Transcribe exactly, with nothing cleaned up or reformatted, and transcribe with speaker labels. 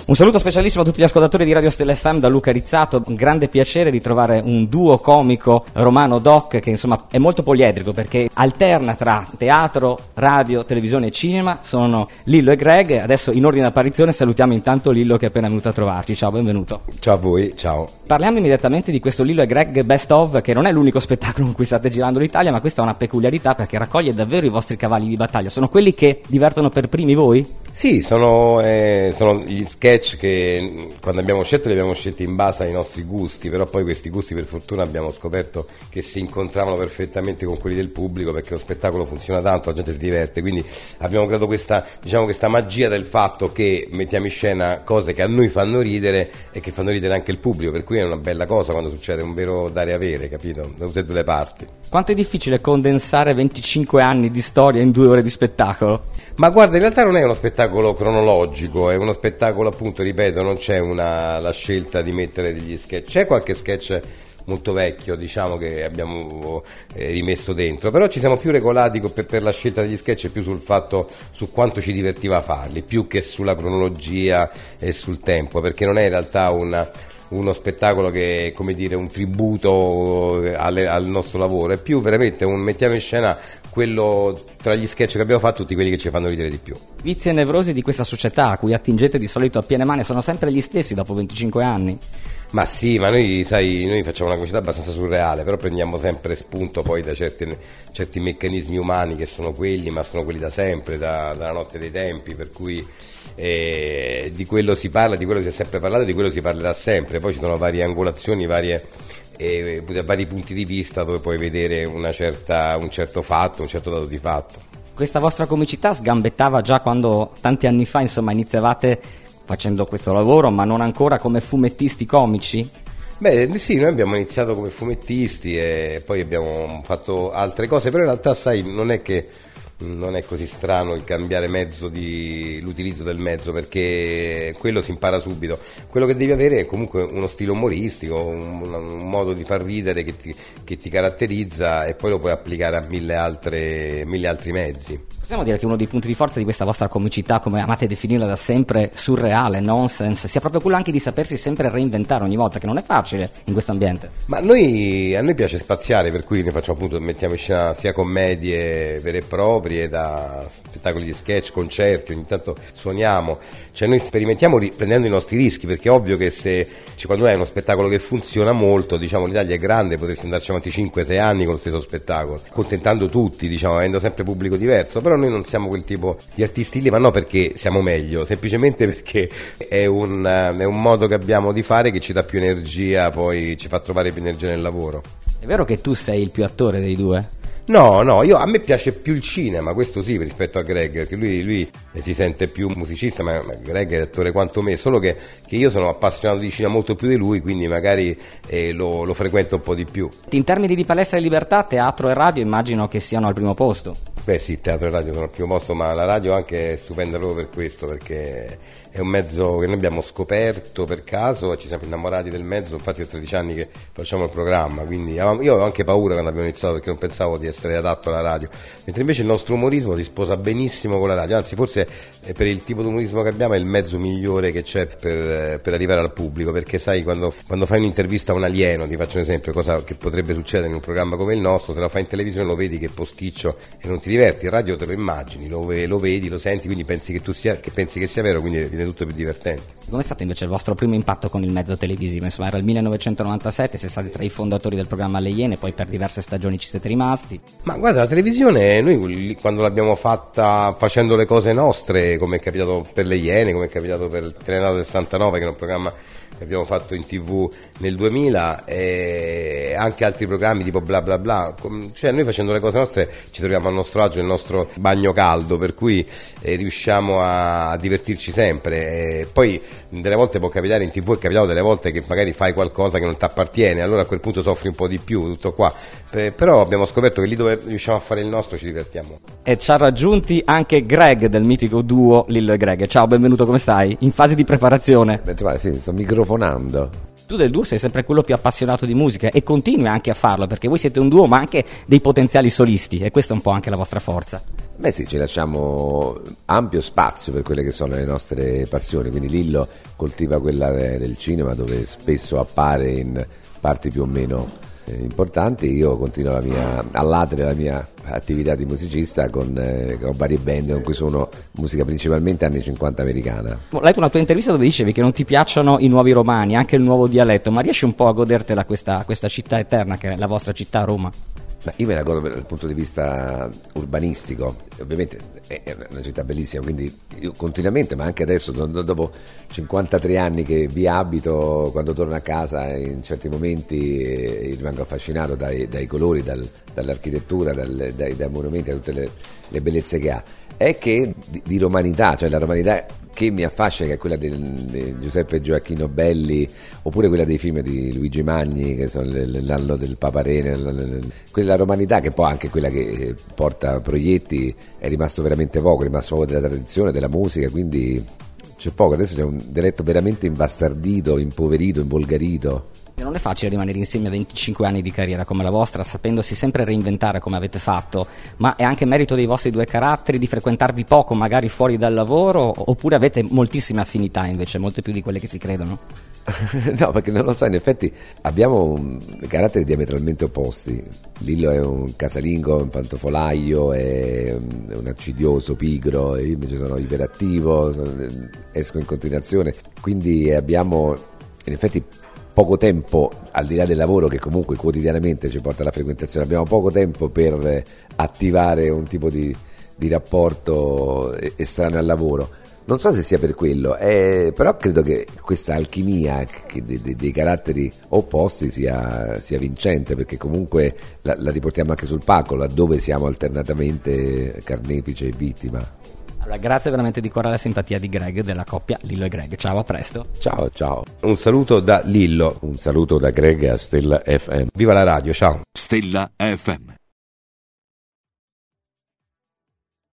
Speaker 1: Un saluto specialissimo a tutti gli ascoltatori di Radio Stella F M da Luca Rizzato. Un grande piacere di trovare un duo comico Romano Doc che insomma è molto poliedrico perché alterna tra teatro, radio, televisione e cinema. Sono Lillo e Greg. Adesso in ordine d'apparizione salutiamo intanto Lillo che è appena venuto a trovarci. Ciao, benvenuto.
Speaker 2: Ciao a voi, ciao.
Speaker 1: Parliamo immediatamente di questo Lillo e Greg Best Of, che non è l'unico spettacolo con cui state girando l'Italia, ma questa ha una peculiarità perché raccoglie davvero i vostri cavalli di battaglia. Sono quelli che divertono per primi voi?
Speaker 2: Sì, sono, eh, sono gli sketch che quando abbiamo scelto li abbiamo scelti in base ai nostri gusti, però poi questi gusti per fortuna abbiamo scoperto che si incontravano perfettamente con quelli del pubblico, perché lo spettacolo funziona tanto, la gente si diverte, quindi abbiamo creato questa, diciamo, questa magia del fatto che mettiamo in scena cose che a noi fanno ridere e che fanno ridere anche il pubblico, per cui è una bella cosa quando succede, un vero dare e avere, capito? Da tutte e due le parti.
Speaker 1: Quanto è difficile condensare venticinque anni di storia in due ore di spettacolo?
Speaker 2: Ma guarda, in realtà non è uno spettacolo cronologico, è uno spettacolo, appunto, ripeto, non c'è una, la scelta di mettere degli sketch, c'è qualche sketch molto vecchio, diciamo, che abbiamo eh, rimesso dentro, però ci siamo più regolati per, per la scelta degli sketch più sul fatto, su quanto ci divertiva a farli, più che sulla cronologia e sul tempo, perché non è in realtà una... uno spettacolo che è, come dire, un tributo alle, al nostro lavoro, è più veramente un mettiamo in scena quello, tra gli sketch che abbiamo fatto, tutti quelli che ci fanno ridere di più.
Speaker 1: Vizi e nevrosi di questa società a cui attingete di solito a piene mani sono sempre gli stessi dopo venticinque anni?
Speaker 2: Ma sì, ma noi, sai, noi facciamo una comicità abbastanza surreale, però prendiamo sempre spunto poi da certi, certi meccanismi umani che sono quelli, ma sono quelli da sempre, da, dalla notte dei tempi, per cui eh, di quello si parla, di quello si è sempre parlato, di quello si parlerà sempre. Poi ci sono varie angolazioni, varie, eh, vari punti di vista dove puoi vedere una certa, un certo fatto, un certo dato di fatto.
Speaker 1: Questa vostra comicità sgambettava già quando tanti anni fa, insomma, iniziavate facendo questo lavoro, ma non ancora come fumettisti comici?
Speaker 2: Beh, sì, noi abbiamo iniziato come fumettisti e poi abbiamo fatto altre cose, però in realtà, sai, non è che non è così strano il cambiare mezzo di l'utilizzo del mezzo, perché quello si impara subito. Quello che devi avere è comunque uno stile umoristico, un, un modo di far ridere che ti, che ti caratterizza, e poi lo puoi applicare a mille altre mille altri mezzi.
Speaker 1: Possiamo dire che uno dei punti di forza di questa vostra comicità, come amate definirla da sempre, surreale, nonsense, sia proprio quello anche di sapersi sempre reinventare ogni volta, che non è facile in questo ambiente.
Speaker 2: Ma noi, a noi piace spaziare, per cui noi facciamo, appunto, mettiamo in scena sia commedie vere e proprie, da spettacoli di sketch, concerti, ogni tanto suoniamo, cioè noi sperimentiamo prendendo i nostri rischi, perché è ovvio che se cioè, quando hai uno spettacolo che funziona molto, diciamo, l'Italia è grande, potresti andarci avanti cinque sei anni con lo stesso spettacolo, contentando tutti, diciamo, avendo sempre pubblico diverso, però noi non siamo quel tipo di artisti lì, ma no perché siamo meglio, semplicemente perché è un, è un modo che abbiamo di fare che ci dà più energia, poi ci fa trovare più energia nel lavoro.
Speaker 1: È vero che tu sei il più attore dei due?
Speaker 2: No, no, io, a me piace più il cinema, questo sì, rispetto a Greg, perché lui, lui si sente più musicista, ma, ma Greg è attore quanto me, solo che, che io sono appassionato di cinema molto più di lui, quindi magari eh, lo, lo frequento un po' di più.
Speaker 1: In termini di palestra e libertà, teatro e radio immagino che siano al primo posto.
Speaker 2: Beh sì, teatro e radio sono al primo posto, ma la radio anche è stupenda proprio per questo, perché è un mezzo che noi abbiamo scoperto per caso e ci siamo innamorati del mezzo, infatti è tredici anni che facciamo il programma, quindi io avevo anche paura quando abbiamo iniziato, perché non pensavo di essere adatto alla radio, mentre invece il nostro umorismo si sposa benissimo con la radio, anzi forse per il tipo di umorismo che abbiamo è il mezzo migliore che c'è per, per arrivare al pubblico, perché sai, quando, quando fai un'intervista a un alieno, ti faccio un esempio, cosa che potrebbe succedere in un programma come il nostro, se la fai in televisione lo vedi che è posticcio e non ti diverti, in radio te lo immagini, lo, lo vedi, lo senti, quindi pensi che tu sia, che pensi che sia vero, quindi viene tutto più divertente.
Speaker 1: Com'è stato invece il vostro primo impatto con il mezzo televisivo? Insomma, era il millenovecentonovantasette, siete stati tra i fondatori del programma Le Iene, poi per diverse stagioni ci siete rimasti.
Speaker 2: Ma guarda, la televisione, noi quando l'abbiamo fatta facendo le cose nostre, come è capitato per Le Iene, come è capitato per il Telenato del sessantanove, che è un programma che abbiamo fatto in tv nel duemila, e anche altri programmi tipo bla bla bla, cioè noi facendo le cose nostre ci troviamo a nostro agio nel nostro bagno caldo, per cui eh, riusciamo a, a divertirci sempre, e poi delle volte può capitare in tv, è capitato delle volte che magari fai qualcosa che non ti appartiene, allora a quel punto soffri un po' di più, tutto qua, eh, però abbiamo scoperto che lì dove riusciamo a fare il nostro ci divertiamo.
Speaker 1: E ci ha raggiunti anche Greg del mitico duo Lillo e Greg. Ciao, benvenuto, come stai? In fase di preparazione?
Speaker 3: Ben trovato, sì, sto microfonando.
Speaker 1: Tu del duo sei sempre quello più appassionato di musica e continui anche a farlo, perché voi siete un duo ma anche dei potenziali solisti, e questa è un po' anche la vostra forza.
Speaker 3: Beh sì, ci lasciamo ampio spazio per quelle che sono le nostre passioni, quindi Lillo coltiva quella del cinema dove spesso appare in parti più o meno importanti. Io continuo la mia, a ladere la mia attività di musicista con, eh, con varie band con cui suono musica principalmente anni cinquanta americana.
Speaker 1: Ho letto una tua intervista dove dicevi che non ti piacciono i nuovi romani, anche il nuovo dialetto, ma riesci un po' a godertela questa, questa città eterna che è la vostra città, Roma?
Speaker 3: Ma io me la godo dal punto di vista urbanistico, ovviamente è una città bellissima, quindi io continuamente, ma anche adesso, dopo cinquantatré anni che vi abito, quando torno a casa in certi momenti rimango affascinato dai, dai colori, dal, dall'architettura, dal, dai, dai monumenti, da tutte le, le bellezze che ha. È che di, di romanità, cioè la romanità che mi affascina, che è quella di, di Giuseppe Gioacchino Belli, oppure quella dei film di Luigi Magni, che sono l'anno del Paparene, quella romanità che poi anche quella che porta proietti, è rimasto veramente poco, è rimasto poco della tradizione, della musica, quindi c'è poco. Adesso c'è un dialetto veramente imbastardito, impoverito, involgarito.
Speaker 1: Non è facile rimanere insieme a venticinque anni di carriera come la vostra, sapendosi sempre reinventare come avete fatto, ma è anche merito dei vostri due caratteri, di frequentarvi poco magari fuori dal lavoro, oppure avete moltissime affinità invece, molte più di quelle che si credono?
Speaker 3: No, perché non lo so, in effetti abbiamo caratteri diametralmente opposti. Lillo è un casalingo, un pantofolaio, è un accidioso, pigro, io invece sono iperattivo, esco in continuazione, quindi abbiamo in effetti poco tempo, al di là del lavoro che comunque quotidianamente ci porta alla frequentazione, abbiamo poco tempo per attivare un tipo di, di rapporto estraneo al lavoro. Non so se sia per quello, eh, però credo che questa alchimia che dei, dei, dei caratteri opposti sia, sia vincente, perché comunque la, la riportiamo anche sul palco, laddove siamo alternatamente carnefice e vittima.
Speaker 1: Allora, grazie veramente di cuore alla simpatia di Greg, della coppia Lillo e Greg. Ciao, a presto.
Speaker 3: Ciao, ciao.
Speaker 2: Un saluto da Lillo.
Speaker 3: Un saluto da Greg a Stella F M.
Speaker 2: Viva la radio, ciao.
Speaker 4: Stella F M.